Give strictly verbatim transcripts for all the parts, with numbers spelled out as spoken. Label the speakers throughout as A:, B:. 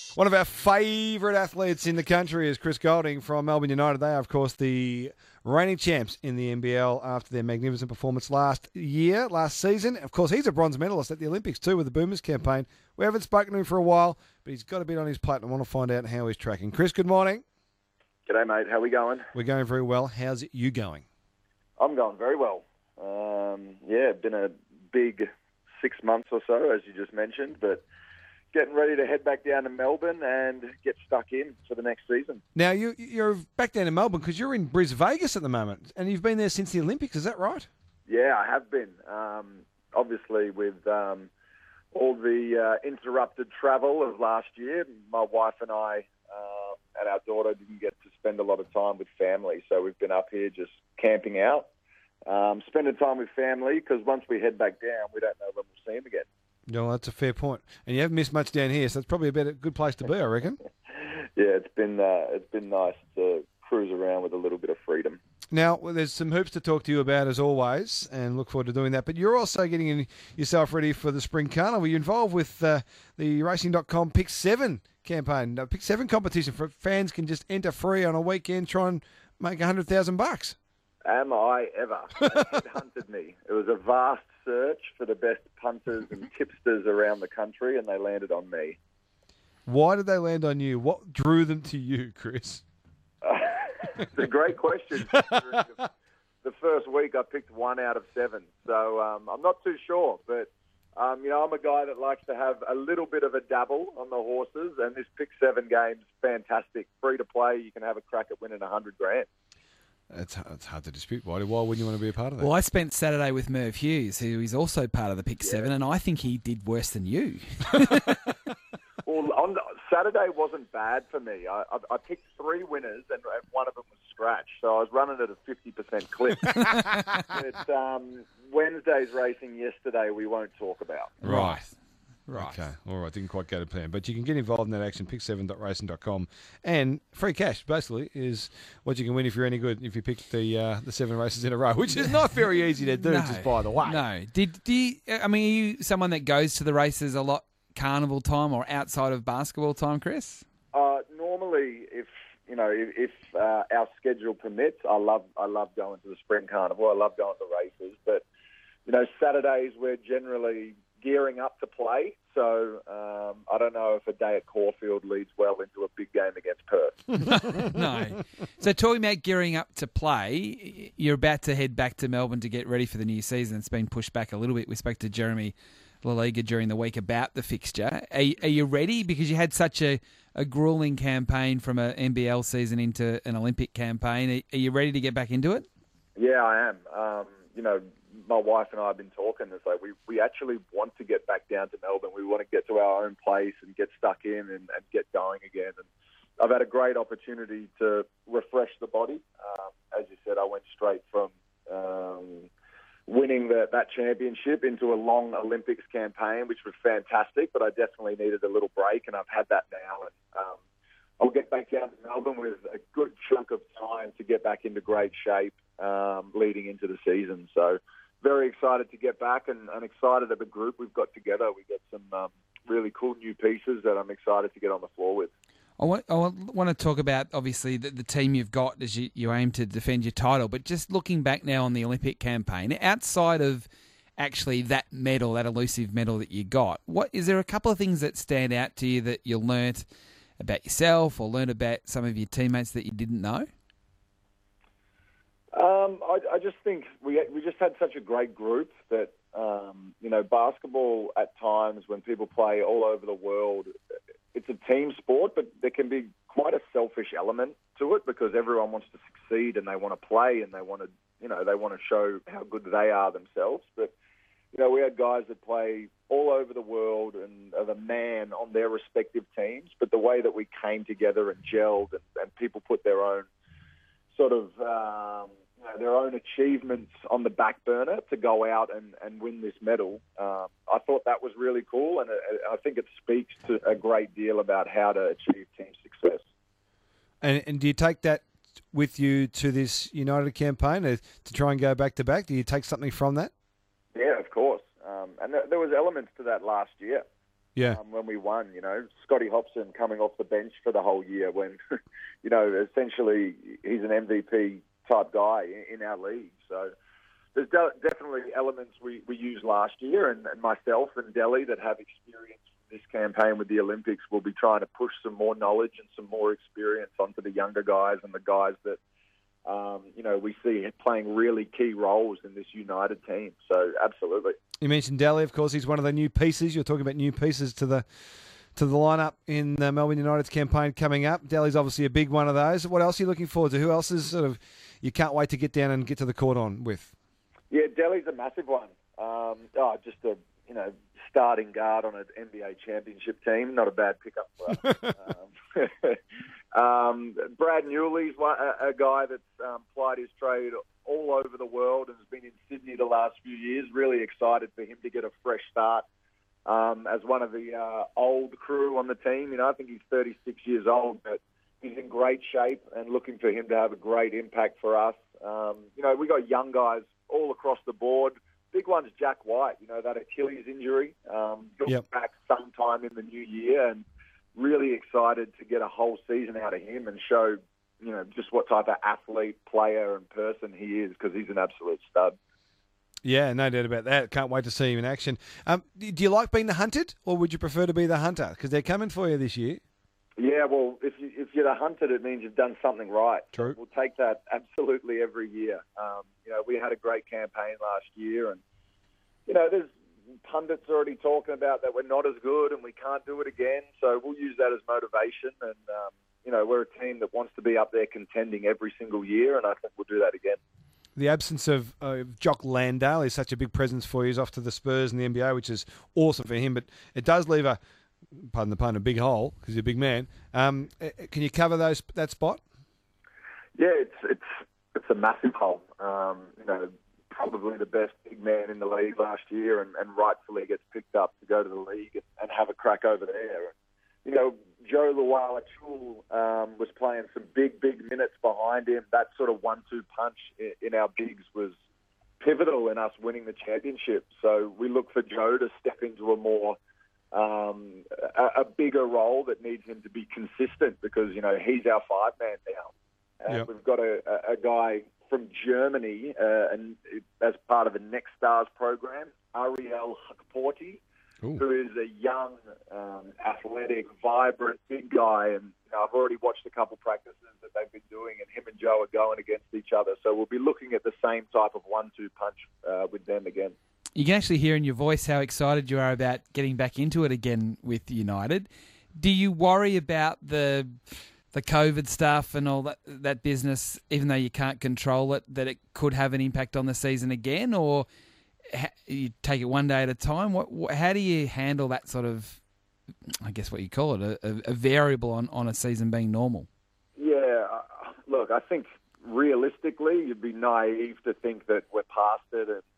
A: One of our favourite athletes in the country is Chris Golding from Melbourne United. They are, of course, the reigning champs in the N B L after their magnificent performance last year, last season. Of course, he's a bronze medalist at the Olympics too with the Boomers campaign. We haven't spoken to him for a while, but he's got a bit on his plate and I want to find out how he's tracking. Chris, good morning.
B: G'day, mate. How we going?
A: We're going very well. How's you going?
B: I'm going very well. Um, yeah, been a big six months or so, as you just mentioned, but getting ready to head back down to Melbourne and get stuck in for the next season.
A: Now, you, you're back down to Melbourne because you're in Bris Vegas at the moment, and you've been there since the Olympics. Is that right?
B: Yeah, I have been. Um, obviously, with um, all the uh, interrupted travel of last year, my wife and I uh, and our daughter didn't get to spend a lot of time with family, so we've been up here just camping out, um, spending time with family, because once we head back down, we don't know when we'll see them again.
A: No, that's a fair point. And you haven't missed much down here, so it's probably a better, good place to be, I reckon.
B: Yeah, it's been uh, it's been nice to cruise around with a little bit of freedom.
A: Now, well, there's some hoops to talk to you about, as always, and look forward to doing that. But you're also getting in yourself ready for the Spring Carnival. You're involved with uh, the Racing dot com Pick seven campaign. The Pick seven competition for fans can just enter free on a weekend, try and make one hundred thousand bucks.
B: Am I ever? It hunted me. It was a vast search for the best punters and tipsters around the country, and they landed on me.
A: Why did they land on you? What drew them to you, Chris?
B: Uh, it's a great question. The first week, I picked one out of seven, so um, I'm not too sure. But um, you know, I'm a guy that likes to have a little bit of a dabble on the horses, and this Pick Seven game's fantastic, free to play. You can have a crack at winning a hundred grand.
A: It's, it's hard to dispute. Why, why wouldn't you want to be a part of that?
C: Well, I spent Saturday with Merv Hughes, who is also part of the Pick yeah. Seven, and I think he did worse than you.
B: Well, on the, Saturday wasn't bad for me. I, I, I picked three winners, and, and one of them was scratch, so I was running at a fifty percent clip. But um, Wednesday's racing yesterday we won't talk about.
A: Right.
C: Right.
A: Okay. All right. Didn't quite go to plan. But you can get involved in that action, pick seven dot racing dot com. And free cash, basically, is what you can win if you're any good, if you pick the uh, the seven races in a row, which is not very easy to do,
C: no,
A: just by the way.
C: No. Did, do you, I mean, are you someone that goes to the races a lot carnival time or outside of basketball time, Chris?
B: Uh, normally, if you know, if, if uh, our schedule permits, I love I love going to the Spring Carnival. I love going to races. But, you know, Saturdays we're generally gearing up to play, so um, I don't know if a day at Caulfield leads well into a big game against Perth.
C: No. So talking about gearing up to play, you're about to head back to Melbourne to get ready for the new season. It's been pushed back a little bit. We spoke to Jeremy La Liga during the week about the fixture. Are, are you ready? Because you had such a, a grueling campaign from an N B L season into an Olympic campaign. Are, are you ready to get back into it?
B: Yeah, I am. Um, you know, my wife and I have been talking. It's like we, we actually want to get back down to Melbourne. We want to get to our own place and get stuck in and, and get going again. And I've had a great opportunity to refresh the body. Um, as you said, I went straight from um, winning the, that championship into a long Olympics campaign, which was fantastic, but I definitely needed a little break, and I've had that now. And um, I'll get back down to Melbourne with a good chunk of time to get back into great shape um, leading into the season. So very excited to get back, and, and excited at the group we've got together. We got some um, really cool new pieces that I'm excited to get on the floor with.
C: I want, I want to talk about, obviously, the, the team you've got as you, you aim to defend your title, but just looking back now on the Olympic campaign, outside of actually that medal, that elusive medal that you got, what is there a couple of things that stand out to you that you learnt about yourself or learned about some of your teammates that you didn't know?
B: Um, I, I just think we we just had such a great group that, um, you know, basketball at times when people play all over the world, it's a team sport, but there can be quite a selfish element to it because everyone wants to succeed and they want to play and they want to, you know, they want to show how good they are themselves. But, you know, we had guys that play all over the world and are the man on their respective teams, but the way that we came together and gelled and, and people put their own sort of um, you know, their own achievements on the back burner to go out and, and win this medal. Um, I thought that was really cool, and it, I think it speaks to a great deal about how to achieve team success.
A: And, and do you take that with you to this United campaign to, to try and go back to back? Do you take something from that?
B: Yeah, of course. Um, and th- there was elements to that last year.
A: Yeah.
B: um, when we won. You know, Scotty Hobson coming off the bench for the whole year when, you know, essentially he's an M V P type guy in, in our league. So there's de- definitely elements we, we used last year, and, and myself and Delhi that have experience this campaign with the Olympics will be trying to push some more knowledge and some more experience onto the younger guys and the guys that, um, you know, we see playing really key roles in this United team. So absolutely.
A: You mentioned Daly, of course. He's one of the new pieces. You're talking about new pieces to the to the lineup in the Melbourne United's campaign coming up. Daly's obviously a big one of those. What else are you looking forward to? Who else is sort of you can't wait to get down and get to the court on with?
B: Yeah, Delhi's a massive one. Um, oh, just a, you know, starting guard on an N B A championship team. Not a bad pickup for us. um, um, Brad Newley's one, a, a guy that's um, plied his trade all over the world and has been in Sydney the last few years. Really excited for him to get a fresh start um, as one of the uh, old crew on the team. You know, I think he's thirty-six years old, but he's in great shape and looking for him to have a great impact for us. Um, you know, we got young guys all across the board. Big one's Jack White, you know, that Achilles injury. Um, he'll
A: Yep.
B: be back sometime in the new year, and really excited to get a whole season out of him and show, you know, just what type of athlete, player and person he is, because he's an absolute stud.
A: Yeah, no doubt about that. Can't wait to see him in action. Um, do you like being the hunted, or would you prefer to be the hunter? Because they're coming for you this year.
B: Yeah, well, if, you, if you're the hunted, it means you've done something right.
A: True.
B: We'll take that absolutely every year. Um, you know, we had a great campaign last year, and, you know, there's pundits already talking about that we're not as good and we can't do it again. So we'll use that as motivation. And, um, you know, we're a team that wants to be up there contending every single year, and I think we'll do that again.
A: The absence of uh, Jock Landale is such a big presence for you. He's off to the Spurs in the N B A, which is awesome for him. But it does leave a, pardon the pun, a big hole because he's a big man. Um, can you cover those that spot?
B: Yeah, it's it's it's a massive hole. Um, you know, probably the best big man in the league last year, and, and rightfully gets picked up to go to the league and, and have a crack over there. You know, Joe Luala-Chul um, was playing some big, big minutes behind him. That sort of one two punch in, in our bigs was pivotal in us winning the championship. So we look for Joe to step into a more um, a, a bigger role that needs him to be consistent, because, you know, he's our five man now. And
A: Yep.
B: we've got a, a, a guy from Germany, uh, and as part of the Next Stars program, Ariel Hukporti, who is a young, um, athletic, vibrant, big guy. And you know, I've already watched a couple practices that they've been doing, and him and Joe are going against each other. So we'll be looking at the same type of one two punch uh, with them again.
C: You can actually hear in your voice how excited you are about getting back into it again with United. Do you worry about the the COVID stuff and all that that business, even though you can't control it, that it could have an impact on the season again, or ha- you take it one day at a time? What, what how do you handle that sort of, I guess what you call it, a, a, a variable on, on a season being normal?
B: Yeah, uh, look, I think realistically, you'd be naive to think that we're past it and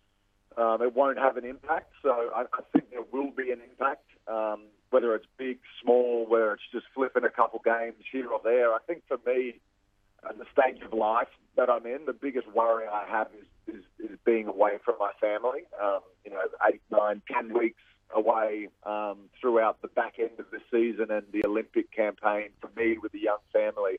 B: um, it won't have an impact. So I, I think there will be an impact, um, whether it's big, small, whether it's just flipping a couple games here or there. I think for me, at the stage of life that I'm in, the biggest worry I have is, is, is being away from my family. Um, you know, eight, nine, ten weeks away um, throughout the back end of the season and the Olympic campaign for me with a young family.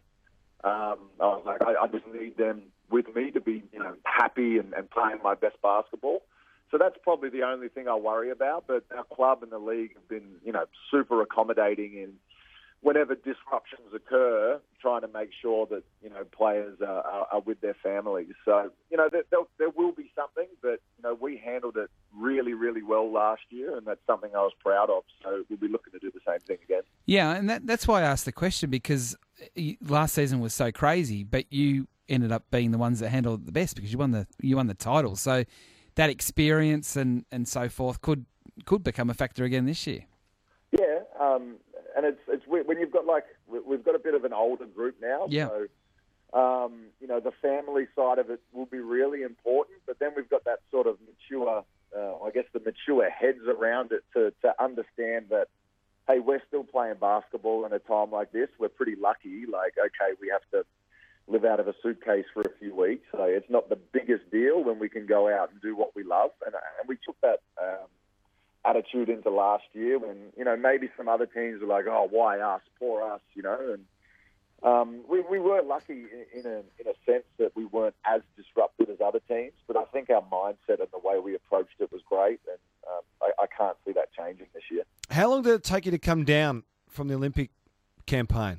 B: Um, I was like, I, I just need them with me to be, you know, happy and, and playing my best basketball. So that's probably the only thing I worry about. But our club and the league have been, you know, super accommodating in whenever disruptions occur, trying to make sure that, you know, players are, are, are with their families. So, you know, there, there, there will be something, but, you know, we handled it really, really well last year, and that's something I was proud of. So we'll be looking to do the same thing again.
C: Yeah, and that, that's why I asked the question, because last season was so crazy, but you ended up being the ones that handled it the best because you won the you won the title. So that experience and, and so forth could could become a factor again this year.
B: Yeah, um, and it's it's weird when you've got like we've got a bit of an older group now.
C: Yeah.
B: So, um, you know, the family side of it will be really important, but then we've got that sort of mature, uh, I guess, the mature heads around it to to understand that, hey, we're still playing basketball in a time like this. We're pretty lucky. Like, okay, we have to live out of a suitcase for a few weeks. So it's not the biggest deal when we can go out and do what we love. And, and we took that um, attitude into last year when, you know, maybe some other teams were like, oh, why us, poor us, you know, and um, we, we were lucky in, in, a, in a sense that we weren't as disrupted as other teams, but I think our mindset and the way we approached it was great, and um, I, I can't see that changing this year.
A: How long did it take you to come down from the Olympic campaign?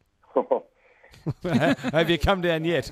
A: Have you come down yet?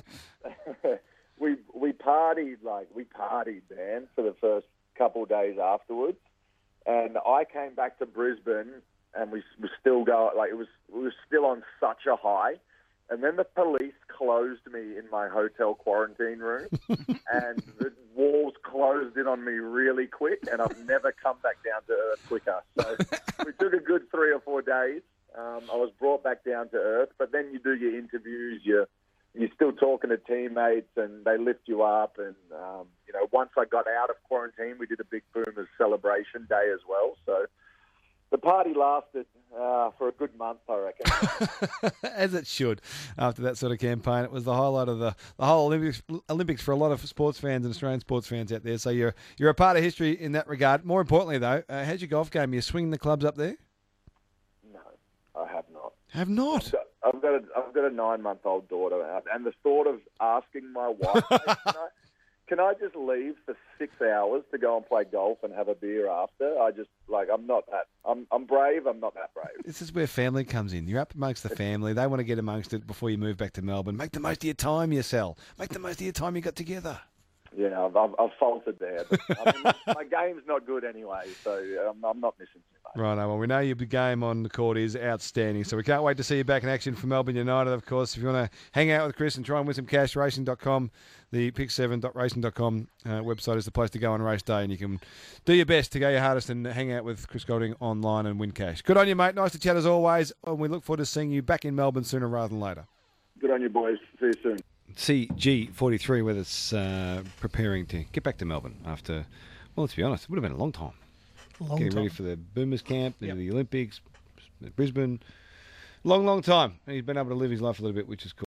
B: we we partied, like, we partied, man, for the first couple of days afterwards. And I came back to Brisbane, and we were still go like it was we were still on such a high. And then the police closed me in my hotel quarantine room, and the walls closed in on me really quick. And I've never come back down to earth quicker. So we took a good three or four days. Um, I was brought back down to earth, but then you do your interviews, you're you're still talking to teammates, and they lift you up. And um, you know, once I got out of quarantine, we did a big Boomers celebration day as well. So the party lasted uh, for a good month, I reckon.
A: As it should. After that sort of campaign, it was the highlight of the, the whole Olympics Olympics for a lot of sports fans and Australian sports fans out there. So you're you're a part of history in that regard. More importantly, though, uh, how's your golf game? Are you swinging the clubs up there?
B: No, I have not.
A: Have not.
B: I've got, I've got a I've got a nine month old daughter, and the thought of asking my wife, hey, can, I, can I just leave for six hours to go and play golf and have a beer after? I just like I'm not that. I'm I'm brave. I'm not that brave.
A: This is where family comes in. You're up amongst the family. They want to get amongst it before you move back to Melbourne. Make the most of your time, you sell. Make the most of your time you got together.
B: Yeah, I've, I've, I've faltered there. But, I mean, my, my game's not good anyway, so I'm, I'm not missing too much.
A: Right, well, we know your game on the court is outstanding, so we can't wait to see you back in action for Melbourne United, of course. If you want to hang out with Chris and try and win some cash, racing dot com, the pick seven dot racing dot com uh, website is the place to go on race day, and you can do your best to go your hardest and hang out with Chris Goulding online and win cash. Good on you, mate. Nice to chat as always, and we look forward to seeing you back in Melbourne sooner rather than later.
B: Good on you, boys. See you soon.
A: C G forty-three with us, uh, preparing to get back to Melbourne after, well, let's be honest, it would have been a long time.
D: Long
A: Getting
D: time.
A: ready for the Boomers camp,
D: Yep.
A: the Olympics, Brisbane. Long, long time. He's been able to live his life a little bit, which is cool.